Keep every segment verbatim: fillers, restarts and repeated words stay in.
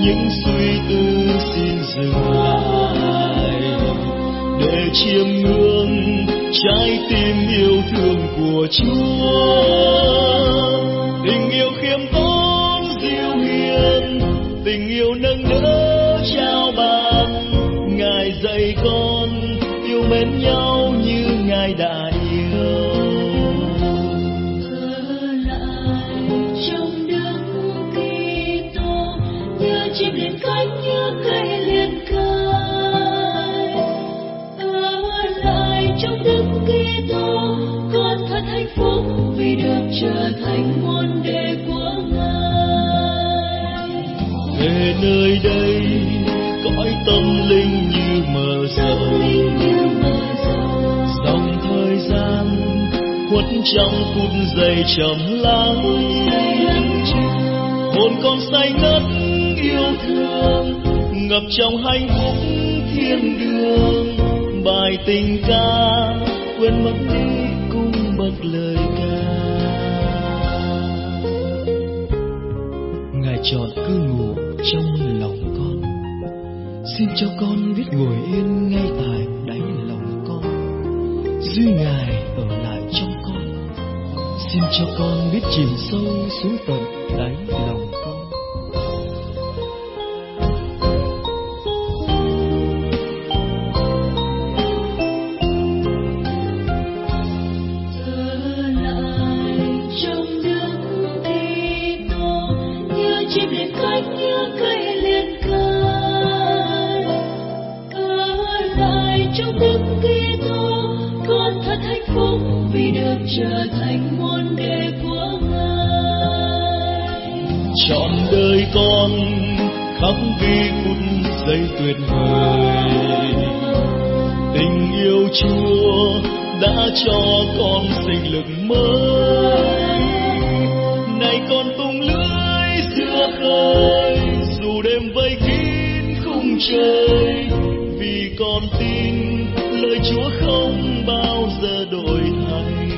những suy tư xin dừng lại để chiêm ngưỡng trái tim yêu thương của Chúa. Tình yêu khiêm tốn dịu hiền, tình yêu nâng đỡ trao ban. Ngài dạy con yêu mến nhau như Ngài đã yêu. Ở lại trong Đức Kitô, như chim liền cánh như cây liền cài. Ở lại trong Đức Kitô, con thật hạnh phúc vì được trở thành môn đệ của Ngài. Về nơi đây cõi tâm linh như mờ rờ, dòng thời gian khuất trong phút giây trầm lắng. Hồn con say ngất yêu thương, ngập trong hạnh phúc thiên đường. Bài tình ca quên mất đi cung bậc lời ca. Ngài chọn cư ngụ trong lòng con, xin cho con biết ngồi yên ngay tại đáy lòng con. Duy Ngài ở lại trong con, xin cho con biết chìm sâu xuống tận đáy lòng con. Trở thành môn đệ của Ngài. Trọn đời con khắc ghi phút giây tuyệt vời. Tình yêu Chúa đã cho con sinh lực mới. Này con tung lưới giữa khơi, dù đêm vây kín khung trời. Vì con tin lời Chúa không bao giờ đổi thay.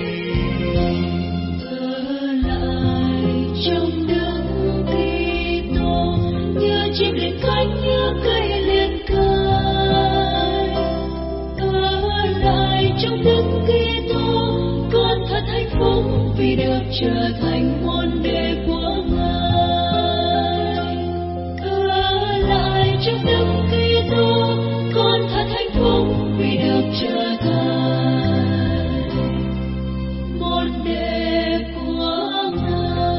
Chim liền cánh như cây liền cài. Ở lại trong Đức Kitô, con thật hạnh phúc vì được trở thành môn đệ của Ngài. Ở lại trong Đức Kitô, con thật hạnh phúc vì được trở thành môn đệ của Ngài.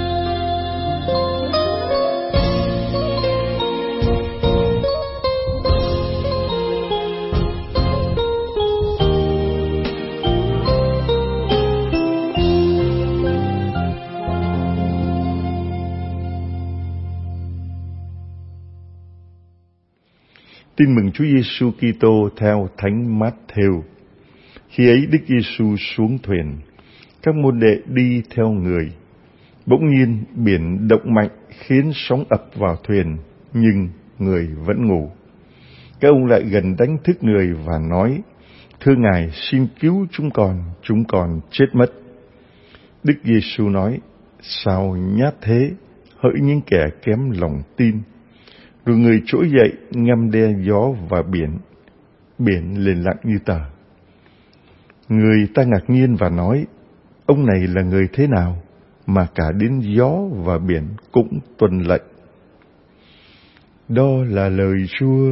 Tin mừng Chúa Giêsu Kitô theo Thánh Mát-thêu. Khi ấy Đức Giêsu xuống thuyền, các môn đệ đi theo người. Bỗng nhiên biển động mạnh khiến sóng ập vào thuyền, nhưng người vẫn ngủ. Các ông lại gần đánh thức người và nói: Thưa Ngài, xin cứu chúng con, chúng con chết mất. Đức Giêsu nói: Sao nhát thế, hỡi những kẻ kém lòng tin. Rồi người trỗi dậy ngâm đe gió và biển, biển liền lặng như tờ. Người ta ngạc nhiên và nói: Ông này là người thế nào mà cả đến gió và biển cũng tuân lệnh? Đó là lời Chúa.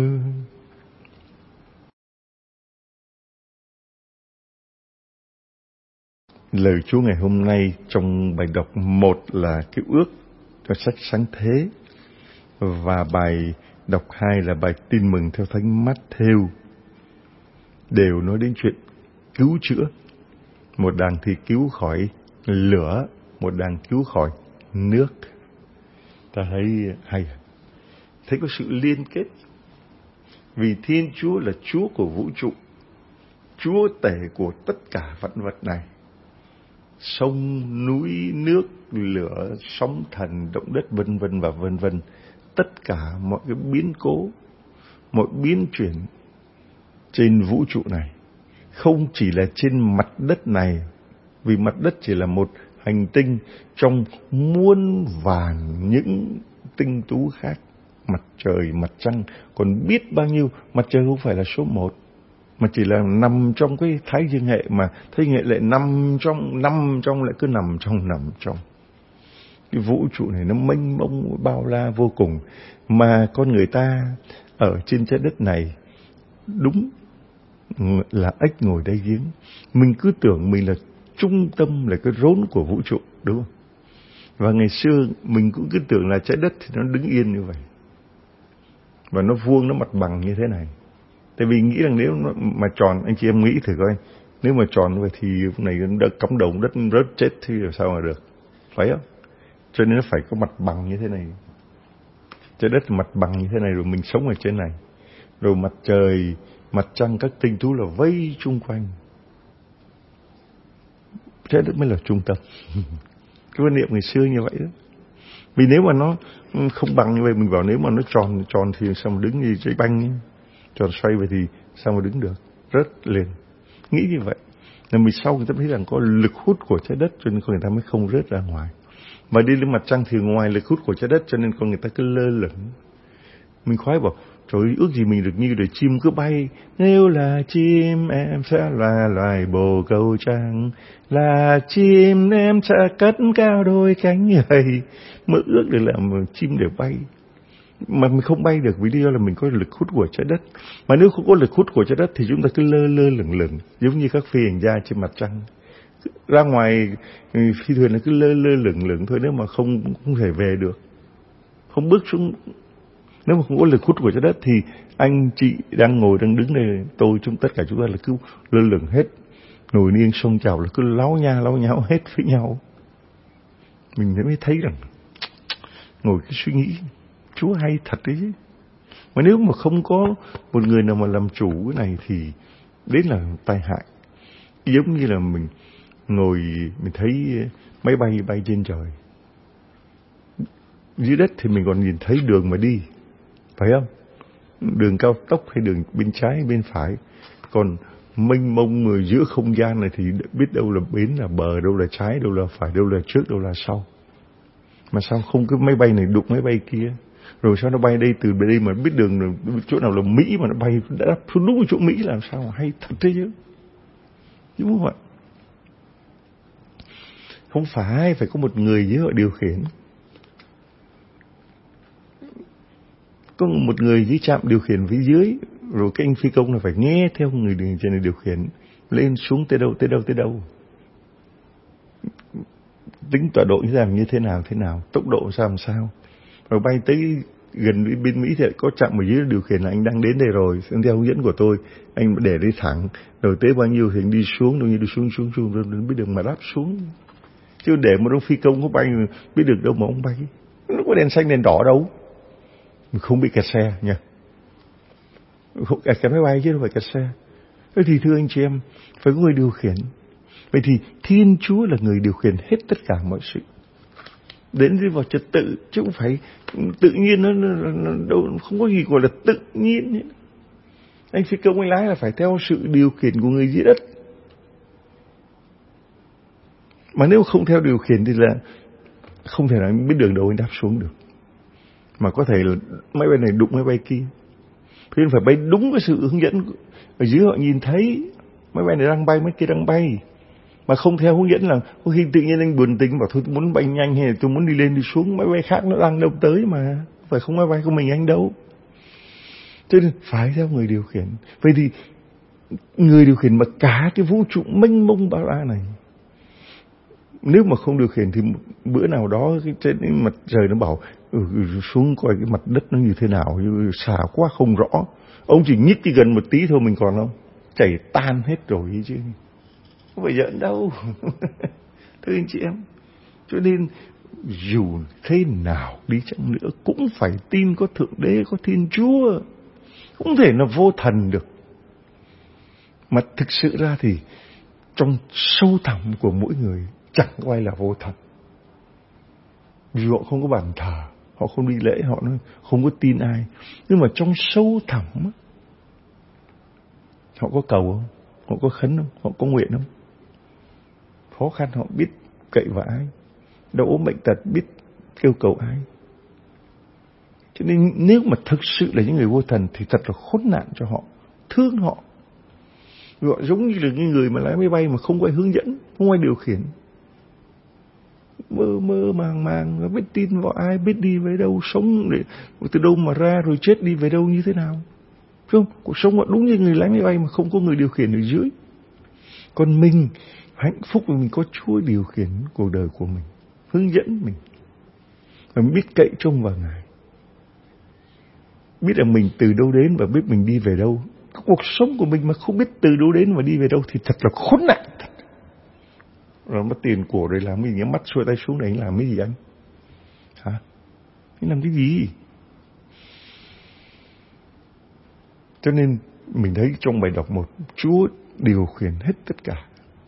Lời Chúa ngày hôm nay trong bài đọc một là Cựu Ước cho sách Sáng Thế, và bài đọc hai là bài Tin mừng theo Thánh Mát-thêu, đều nói đến chuyện cứu chữa. Một đàng thì cứu khỏi lửa, một đàng cứu khỏi nước. Ta thấy hay, thấy có sự liên kết. Vì Thiên Chúa là Chúa của vũ trụ, Chúa tể của tất cả vạn vật này. Sông, núi, nước, lửa, sóng thần, động đất, vân vân và vân vân. Tất cả mọi cái biến cố, mọi biến chuyển trên vũ trụ này, không chỉ là trên mặt đất này, vì mặt đất chỉ là một hành tinh trong muôn vàn những tinh tú khác, mặt trời, mặt trăng, còn biết bao nhiêu. Mặt trời không phải là số một, mà chỉ là nằm trong cái thái dương hệ, mà thái dương hệ lại nằm trong, nằm trong lại cứ nằm trong, nằm trong. Cái vũ trụ này nó mênh mông bao la vô cùng, mà con người ta ở trên trái đất này đúng là ếch ngồi đáy giếng. Mình cứ tưởng mình là trung tâm, là cái rốn của vũ trụ, đúng không? Và ngày xưa mình cũng cứ tưởng là trái đất thì nó đứng yên như vậy, và nó vuông, nó mặt bằng như thế này. Tại vì nghĩ rằng nếu nó mà tròn, anh chị em nghĩ thử coi, nếu mà tròn như vậy thì lúc này nó cắm đầu đất rớt chết thì làm sao mà được, phải không? Cho nên nó phải có mặt bằng như thế này. Trái đất mặt bằng như thế này, rồi mình sống ở trên này, rồi mặt trời, mặt trăng, các tinh tú là vây chung quanh. Trái đất mới là trung tâm. Cái quan niệm ngày xưa như vậy đó. Vì nếu mà nó không bằng như vậy, mình bảo nếu mà nó tròn tròn thì sao mà đứng như trái banh ấy. Tròn xoay vậy thì sao mà đứng được, rớt lên. Nghĩ như vậy. Nên mình sau người ta thấy rằng có lực hút của trái đất, cho nên con người ta mới không rớt ra ngoài. Mà đi lên mặt trăng thì ngoài lực hút của trái đất, cho nên con người ta cứ lơ lửng. Mình khoái bảo, trời ơi, ước gì mình được như để chim cứ bay. Nếu là chim em sẽ là loài bồ câu trắng, là chim em sẽ cất cao đôi cánh gầy. Mơ ước để làm chim để bay. Mà mình không bay được vì lý do là mình có lực hút của trái đất. Mà nếu không có lực hút của trái đất thì chúng ta cứ lơ lơ lửng lửng, giống như các phi hành gia trên mặt trăng. Ra ngoài phi thuyền là cứ lơ lơ lửng lửng thôi, nếu mà không không thể về được, không bước xuống. Nếu mà không có lực hút của trái đất thì anh chị đang ngồi đang đứng đây, tôi chúng tất cả chúng ta là cứ lơ lửng hết, nổi niên sông trào là cứ láo nha láo nháo hết với nhau. Mình mới thấy rằng ngồi cái suy nghĩ, Chúa hay thật đấy chứ. Mà nếu mà không có một người nào mà làm chủ cái này thì đến là tai hại. Giống như là mình ngồi, mình thấy máy bay bay trên trời, dưới đất thì mình còn nhìn thấy đường mà đi, phải không? Đường cao tốc hay đường bên trái hay bên phải. Còn mênh mông người giữa không gian này thì biết đâu là bến là bờ, đâu là trái, đâu là phải, đâu là trước, đâu là sau. Mà sao không cái máy bay này đụng máy bay kia? Rồi sao nó bay đây, từ đây mà biết đường chỗ nào là Mỹ mà nó bay đã đáp xuống đúng chỗ Mỹ, làm sao mà hay thật thế chứ? Đúng không ạ? Không phải phải có một người dưới họ điều khiển. Có một người dưới trạm điều khiển phía dưới, rồi cái anh phi công là phải nghe theo người trên này điều khiển, lên xuống tới đâu tới đâu tới đâu, tính tọa độ như thế nào thế nào, tốc độ sao làm sao, rồi bay tới gần bên Mỹ thì có trạm ở dưới điều khiển là anh đang đến đây rồi, theo hướng dẫn của tôi, anh để đi thẳng, rồi tới bao nhiêu thì anh đi xuống, đâu như đi xuống xuống xuống rồi biết được mà đáp xuống. Chứ để một ông phi công có bay biết được đâu mà ông bay, nó có đèn xanh đèn đỏ đâu, mình không bị kẹt xe nha, không kẹt cái máy bay chứ đâu phải kẹt xe. Thế thì thưa anh chị em, phải có người điều khiển. Vậy thì Thiên Chúa là người điều khiển hết tất cả mọi sự, đến đi vào trật tự, chứ không phải tự nhiên. Nó, nó, nó đâu, không có gì gọi là tự nhiên ấy. Anh phi công anh lái là phải theo sự điều khiển của người dưới đất. Mà nếu không theo điều khiển thì là không thể nào anh biết đường đâu anh đáp xuống được. Mà có thể là máy bay này đụng máy bay kia, thế nên phải bay đúng cái sự hướng dẫn ở dưới. Họ nhìn thấy máy bay này đang bay, máy kia đang bay, mà không theo hướng dẫn là có khi tự nhiên anh buồn tính bảo thôi tôi muốn bay nhanh hay là tôi muốn đi lên đi xuống, máy bay khác nó đang đâu tới mà, phải không máy bay của mình anh đâu. Cho nên phải theo người điều khiển. Vậy thì người điều khiển mà cả cái vũ trụ mênh mông bao la này, nếu mà không điều khiển thì bữa nào đó cái trên mặt trời nó bảo ừ, xuống coi cái mặt đất nó như thế nào, xà quá không rõ. Ông chỉ nhích cái gần một tí thôi mình còn không chảy tan hết rồi chứ, không phải giỡn đâu. Thưa anh chị em, cho nên dù thế nào đi chăng nữa cũng phải tin có Thượng Đế, có Thiên Chúa, không thể nào vô thần được. Mà thực sự ra thì trong sâu thẳm của mỗi người chẳng có ai là vô thần. Vì họ không có bàn thờ, họ không đi lễ, họ không có tin ai. Nhưng mà trong sâu thẳm họ có cầu không? Họ có khấn không? Họ có nguyện không? Khó khăn họ biết cậy vào ai? Đau ốm bệnh tật biết kêu cầu ai? Cho nên nếu mà thực sự là những người vô thần thì thật là khốn nạn cho họ, thương họ. Họ giống như là những người mà lái máy bay mà không có ai hướng dẫn, không có ai điều khiển. Mơ mơ màng màng, biết tin vào ai, biết đi về đâu, sống để từ đâu mà ra rồi chết đi về đâu như thế nào. Phải không? Cuộc sống họ đúng như người lái máy bay mà không có người điều khiển ở dưới. Còn mình hạnh phúc vì mình có Chúa điều khiển cuộc đời của mình, hướng dẫn mình. Và mình biết cậy trông vào Ngài. Biết là mình từ đâu đến và biết mình đi về đâu. Cuộc sống của mình mà không biết từ đâu đến và đi về đâu thì thật là khốn nạn. Rồi mất tiền của rồi làm cái gì, mắt xuôi tay xuống đấy anh làm cái gì anh? Hả? Anh làm cái gì? Cho nên mình thấy trong bài đọc một, Chúa điều khiển hết tất cả.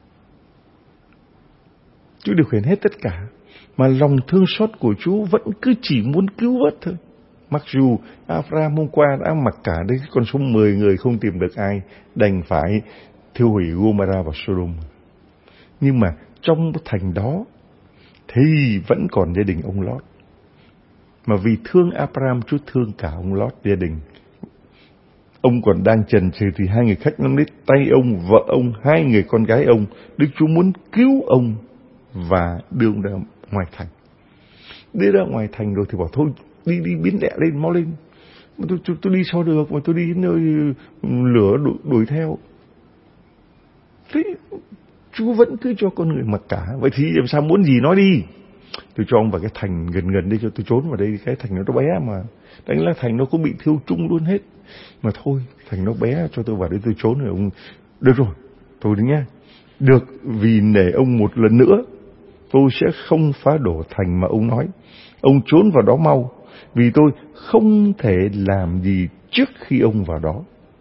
Chúa điều khiển hết tất cả. Mà lòng thương xót của Chúa vẫn cứ chỉ muốn cứu vớt thôi. Mặc dù Abraham hôm qua đã mặc cả đấy con số mười người không tìm được ai, đành phải thiêu hủy Gomorrah và Sodom. Nhưng mà trong thành đó thì vẫn còn gia đình ông Lót. Mà vì thương Abraham, Chúa thương cả ông Lót gia đình. Ông còn đang chần chừ thì hai người khách nắm lấy tay ông, vợ ông, hai người con gái ông. Đức Chúa muốn cứu ông và đưa ông ra ngoài thành. Đưa ra ngoài thành rồi thì bảo thôi, đi đi biến đẻ lên, mau lên. Tôi, tôi, tôi đi sao được mà tôi đi đến nơi lửa đuổi, đuổi theo. Thế Chúa vẫn cứ cho con người mặc cả. Vậy thì làm sao muốn gì nói đi. Tôi cho ông vào cái thành gần gần đây cho tôi trốn vào đây. Cái thành nó bé mà. Đánh là thành nó cũng bị thiêu chung luôn hết. Mà thôi, thành nó bé cho tôi vào đây tôi trốn rồi ông. Được rồi, thôi đấy nhá. Được, vì nể ông một lần nữa, tôi sẽ không phá đổ thành mà ông nói. Ông trốn vào đó mau. Vì tôi không thể làm gì trước khi ông vào đó.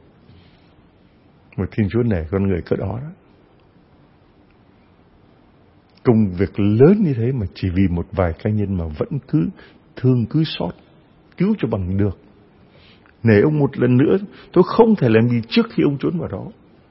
Mà Thiên Chúa nể con người cỡ đó đó. Công việc lớn như thế mà chỉ vì một vài cá nhân mà vẫn cứ thương cứ xót, cứu cho bằng được. Nể ông một lần nữa, tôi không thể làm gì trước khi ông trốn vào đó.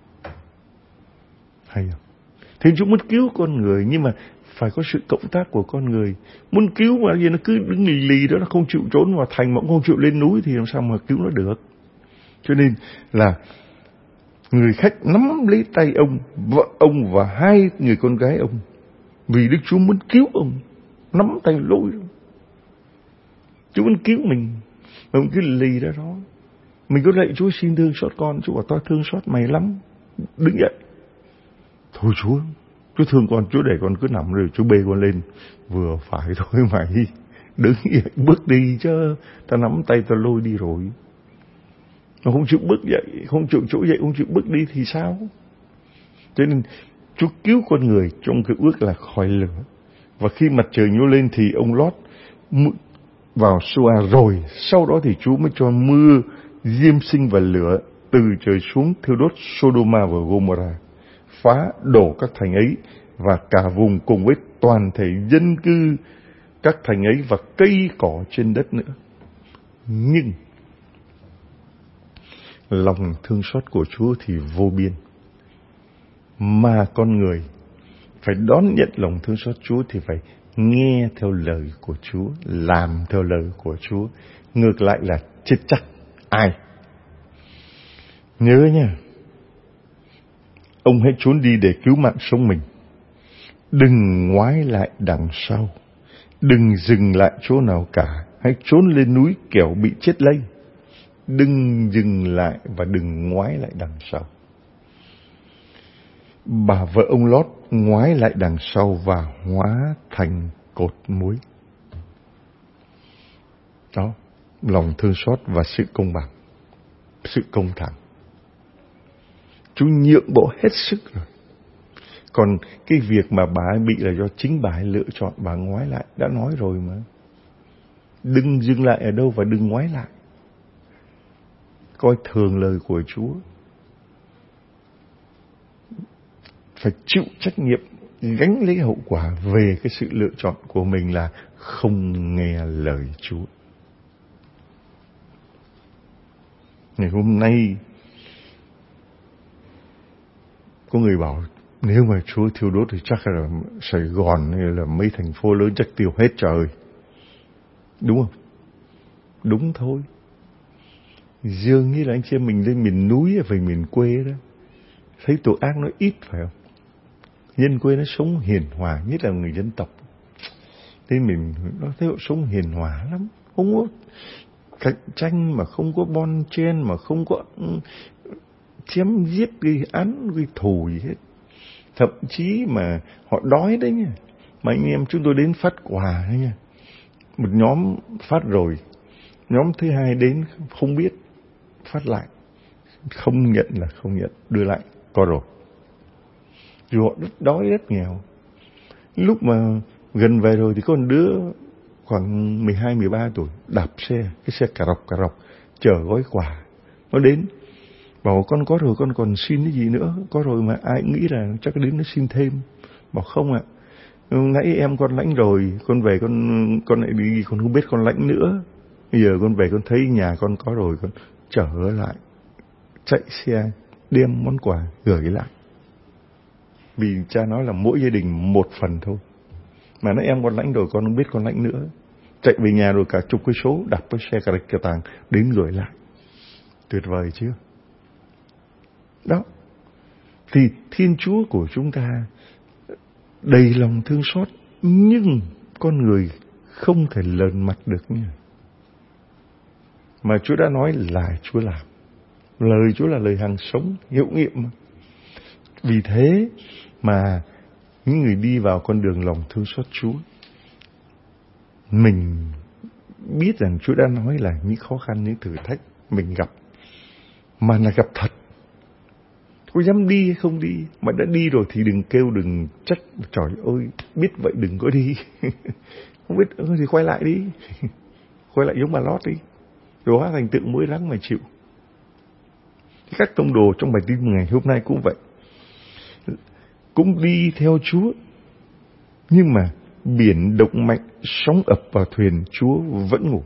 Hay không? Thiên Chúa muốn cứu con người nhưng mà phải có sự cộng tác của con người. Muốn cứu mà gì nó cứ đứng lì lì đó, nó không chịu trốn vào thành mà cũng không chịu lên núi thì làm sao mà cứu nó được. Cho nên là người khách nắm lấy tay ông, vợ ông và hai người con gái ông. Vì Đức Chúa muốn cứu ông, nắm tay lôi. Chúa muốn cứu mình, mà mình cứ lì ra đó. Mình có lạy Chúa xin thương xót con, Chúa bảo tôi thương xót mày lắm. Đứng dậy. Thôi Chúa, Chúa thương con, Chúa để con cứ nằm rồi, Chúa bê con lên. Vừa phải thôi mày, đứng dậy, bước đi chứ. Ta nắm tay ta lôi đi rồi. Nó không chịu bước dậy, không chịu chỗ dậy, không chịu bước đi thì sao? Cho nên Chúa cứu con người trong cái ước là khỏi lửa. Và khi mặt trời nhô lên thì ông Lót vào Soa rồi. Sau đó thì Chúa mới cho mưa diêm sinh và lửa từ trời xuống thiêu đốt Sodoma và Gomorrah, phá đổ các thành ấy và cả vùng cùng với toàn thể dân cư các thành ấy và cây cỏ trên đất nữa. Nhưng lòng thương xót của Chúa thì vô biên. Mà con người phải đón nhận lòng thương xót Chúa thì phải nghe theo lời của Chúa, làm theo lời của Chúa. Ngược lại là chết chắc. Ai? Nhớ nha, ông hãy trốn đi để cứu mạng sống mình. Đừng ngoái lại đằng sau. Đừng dừng lại chỗ nào cả. Hãy trốn lên núi kẻo bị chết lây. Đừng dừng lại và đừng ngoái lại đằng sau. Bà vợ ông Lót ngoái lại đằng sau và hóa thành cột muối. Đó, lòng thương xót và sự công bằng, sự công thẳng. Chú nhượng bộ hết sức rồi. Còn cái việc mà bà ấy bị là do chính bà ấy lựa chọn, bà ngoái lại. Đã nói rồi mà. Đừng dừng lại ở đâu và đừng ngoái lại. Coi thường lời của Chúa. Phải chịu trách nhiệm, gánh lấy hậu quả về cái sự lựa chọn của mình là không nghe lời Chúa. Ngày hôm nay có người bảo nếu mà Chúa thiêu đốt thì chắc là Sài Gòn hay là mấy thành phố lớn chắc tiêu hết trời. Đúng không? đúng thôi. Dường như là anh chị em mình lên miền núi về miền quê đó, thấy tội ác nó ít phải không? Dân quê nó sống hiền hòa, nhất là người dân tộc. Thế mình nó thấy họ sống hiền hòa lắm, không có cạnh tranh, mà không có bon chen, mà không có chém giết gây án gây thù gì hết. Thậm chí mà họ đói đấy nha, mà anh em chúng tôi đến phát quà đấy nha, một nhóm phát rồi, nhóm thứ hai đến không biết, phát lại, không nhận là không nhận, đưa lại có rồi. Dù họ rất đói rất nghèo. Lúc mà gần về rồi thì có một đứa khoảng mười hai mười ba tuổi đạp xe, cái xe cà rọc cà rọc chở gói quà. Nó đến bảo con có rồi, con còn xin cái gì nữa? Có rồi mà ai nghĩ là chắc đến nó xin thêm. Bảo không ạ, à, nãy em con lãnh rồi, con về con con lại đi, con không biết con lãnh nữa. Bây giờ con về con thấy nhà con có rồi, con chở lại, chạy xe đem món quà gửi lại. Vì cha nói là mỗi gia đình một phần thôi. Mà nói em con lãnh rồi, con không biết con lãnh nữa. Chạy về nhà rồi cả chục cây số, đạp cái xe cà rạch cà tàng đến gửi lại. Tuyệt vời chưa? Đó. Thì Thiên Chúa của chúng ta đầy lòng thương xót, nhưng con người không thể lờn mặt được nha. Mà Chúa đã nói là Chúa làm. Lời Chúa là lời hàng sống, hiệu nghiệm mà. Vì thế mà những người đi vào con đường lòng thương xót Chúa, mình biết rằng Chúa đã nói là những khó khăn, những thử thách mình gặp, mà là gặp thật. Có dám đi hay không đi? Mà đã đi rồi thì đừng kêu, đừng trách. Trời ơi, biết vậy đừng có đi. Không biết thì quay lại đi. Quay lại giống bà Lót đi. Rồi hóa thành tượng mới lắng mà chịu. Các tông đồ trong bài tin ngày hôm nay cũng vậy. Cũng đi theo Chúa, nhưng mà biển động mạnh, sóng ập vào thuyền, Chúa vẫn ngủ.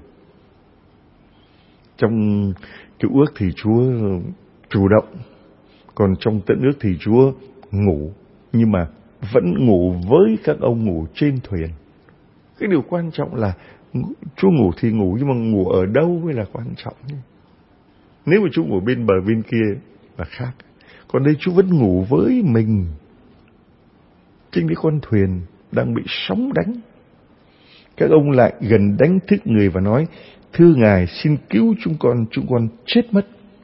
Trong Cựu Ước thì Chúa chủ động, còn trong Tân Ước thì Chúa ngủ, nhưng mà vẫn ngủ với các ông ngủ trên thuyền. Cái điều quan trọng là Chúa ngủ thì ngủ, nhưng mà ngủ ở đâu mới là quan trọng. Nếu mà Chúa ngủ bên bờ bên kia là khác. Còn đây Chúa vẫn ngủ với mình trên cái con thuyền đang bị sóng đánh. Các ông lại gần đánh thức người và nói: thưa Ngài, xin cứu chúng con, chúng con chết mất.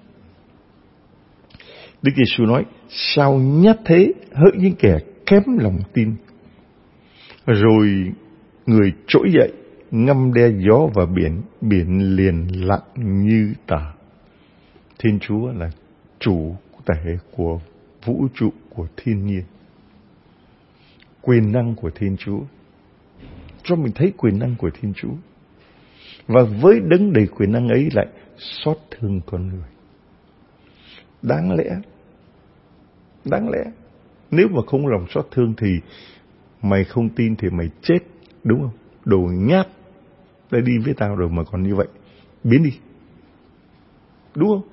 Đức Giêsu nói: sao nhát thế, hỡi những kẻ kém lòng tin. Rồi người trỗi dậy, ngâm đe gió và biển, biển liền lặng như tờ. Thiên Chúa là chủ thể của vũ trụ, của thiên nhiên. Quyền năng của Thiên Chúa, cho mình thấy quyền năng của Thiên Chúa. Và với đấng đầy quyền năng ấy lại xót thương con người. Đáng lẽ, đáng lẽ, nếu mà không lòng xót thương thì mày không tin thì mày chết, đúng không? Đồ nhát, đã đi với tao rồi mà còn như vậy, biến đi, đúng không?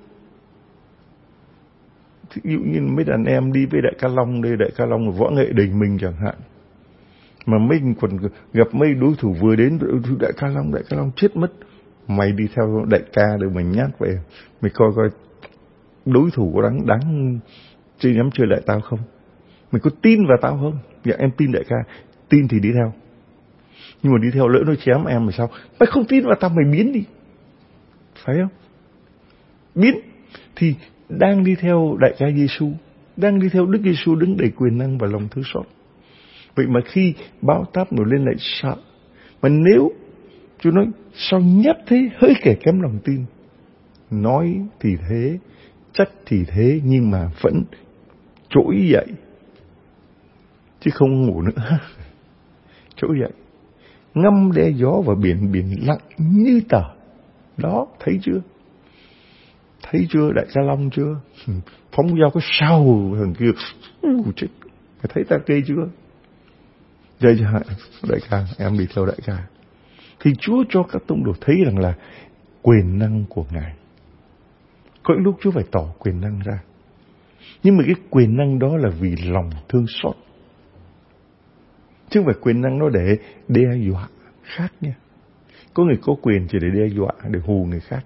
Ví dụ như mấy đàn em đi với Đại Ca Long đây, Đại Ca Long võ nghệ đầy mình chẳng hạn, mà mình còn gặp mấy đối thủ vừa đến, Đại Ca Long, Đại Ca Long chết mất. Mày đi theo Đại Ca rồi mày nhát vậy, mày coi coi đối thủ có đáng đáng chơi nhắm chơi lại tao không? Mày có tin vào tao không? Dạ em tin Đại Ca. Tin thì đi theo. Nhưng mà đi theo lỡ nó chém em thì sao? Mày không tin vào tao, mày biến đi, phải không? Biến thì đang đi theo Đại Ca Giêsu, đang đi theo Đức Giêsu đứng đầy quyền năng và lòng thương xót. Vậy mà khi bão táp nổi lên lại sợ. Mà nếu Chúa nói sao nhát thế, hỡi kẻ kém lòng tin. Nói thì thế, trách thì thế, nhưng mà vẫn trỗi dậy, chứ không ngủ nữa. Trỗi dậy, ngâm đe gió và biển, biển lặng như tờ. Đó, thấy chưa? Thấy chưa Đại Ca Long chưa? Phóng dao cái sau thằng kia, uh, chết. Mày thấy ta ghê chưa? Vậy chứ Đại Ca, em đi theo Đại Ca. Thì Chúa cho các tông đồ thấy rằng là quyền năng của Ngài. Có lúc Chúa phải tỏ quyền năng ra. Nhưng mà cái quyền năng đó là vì lòng thương xót, chứ không phải quyền năng nó để đe dọa, khác nha. Có người có quyền chỉ để đe dọa, để hù người khác.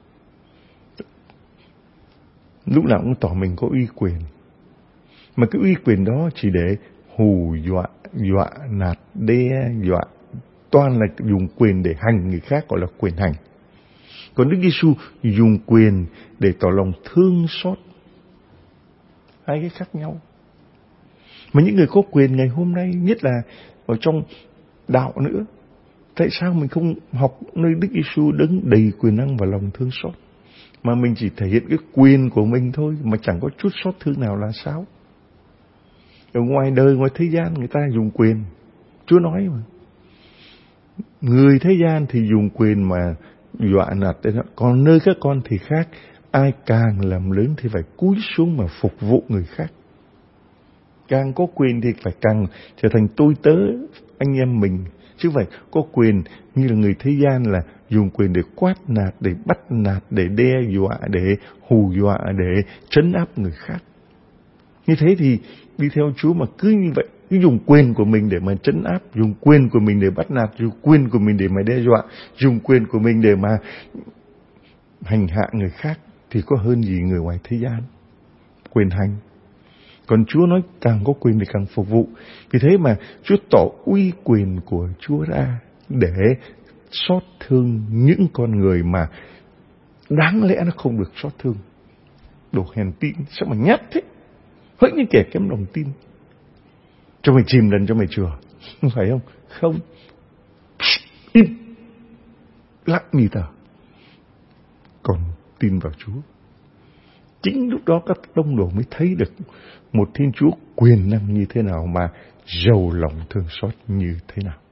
Lúc nào cũng tỏ mình có uy quyền. Mà cái uy quyền đó chỉ để hù dọa, dọa nạt, đe dọa. Toàn là dùng quyền để hành người khác, gọi là quyền hành. Còn Đức Giêsu dùng quyền để tỏ lòng thương xót. Hai cái khác nhau. Mà những người có quyền ngày hôm nay, nhất là ở trong đạo nữa, tại sao mình không học nơi Đức Giêsu đấng đầy quyền năng và lòng thương xót, mà mình chỉ thể hiện cái quyền của mình thôi, mà chẳng có chút xót thương nào là sao? Ở ngoài đời, ngoài thế gian, người ta dùng quyền. Chúa nói mà, người thế gian thì dùng quyền mà dọa nạt, còn nơi các con thì khác. Ai càng làm lớn thì phải cúi xuống mà phục vụ người khác. Càng có quyền thì phải càng trở thành tôi tớ anh em mình, chứ phải có quyền như là người thế gian là dùng quyền để quát nạt, để bắt nạt, để đe dọa, để hù dọa, để trấn áp người khác. Như thế thì đi theo Chúa mà cứ như vậy, cứ dùng quyền của mình để mà trấn áp, dùng quyền của mình để bắt nạt, dùng quyền của mình để mà đe dọa, dùng quyền của mình để mà hành hạ người khác, thì có hơn gì người ngoài thế gian quyền hành. Còn Chúa nói càng có quyền thì càng phục vụ. Vì thế mà Chúa tỏ uy quyền của Chúa ra để xót thương những con người mà đáng lẽ nó không được xót thương. Đồ hèn tin, sao mà nhát thế? Hỡi những kẻ kém lòng tin, cho mày chìm lần cho mày chừa, phải không? Không. Im lặng như tờ, còn tin vào Chúa. Chính lúc đó các tông đồ mới thấy được một Thiên Chúa quyền năng như thế nào, mà giàu lòng thương xót như thế nào.